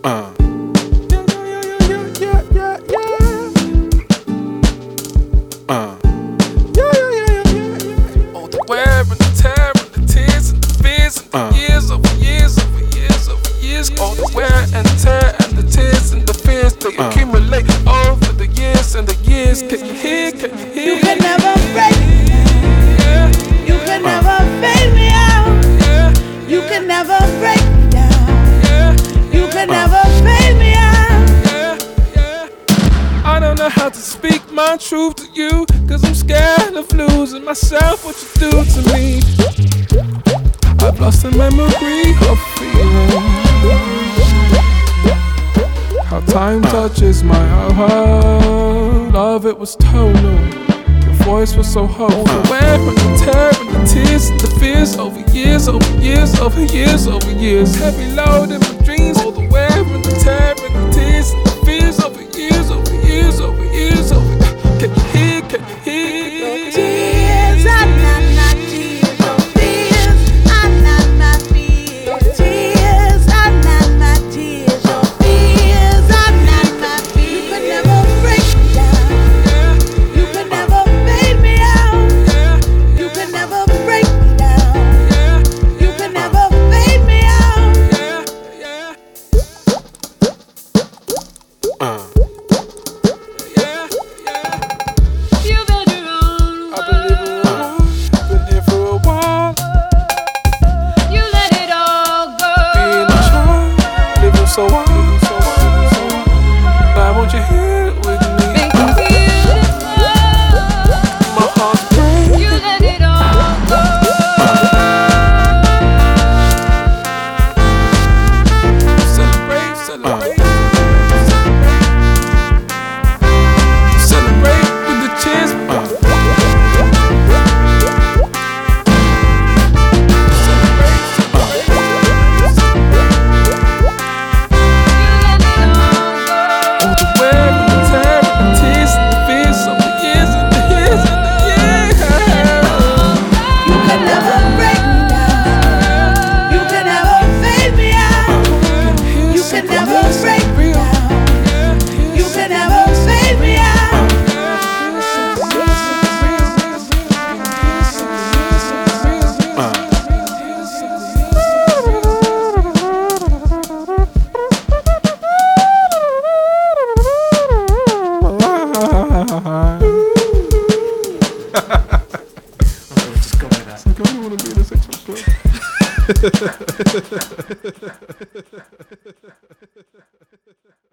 Yeah. Oh, the wear and the tear and the tears and the fears and the years over years over years over years. Oh, the wear and the tear and the tears and the fears they accumulate over the years and the years. Can you hear? Can you hear? You can never break me down. You can never fade me out. You can never break me down. You can never fade me out. I don't know how to speak my truth to you, 'cause I'm scared of losing myself, what you do to me. I've lost the memory of feeling how time touches my heart. Love, it was tonal, your voice was so whole. The wear and the tear and the tears and the fears over years, over years, over years, over years. Heavy load in my dreams. All the wear and the tear and the tears and the fears over years, over years, over years, over. Can you hear? Can you hear? Tears are not tears. Your fears are not fears. Tears are not tears. Your fears are not fears. You can never break me down. You can never fade me out. You can never break me down. You can never fade me out. You've had your own I've been here for a while. You let it all go. Being a child, living so wild. Now won't you hear it with me? Make me beautiful. My heart breaks. You let it all go. Celebrate, celebrate. Celebrate with the cheers. Just go with that. I don't want to be in a sexual club.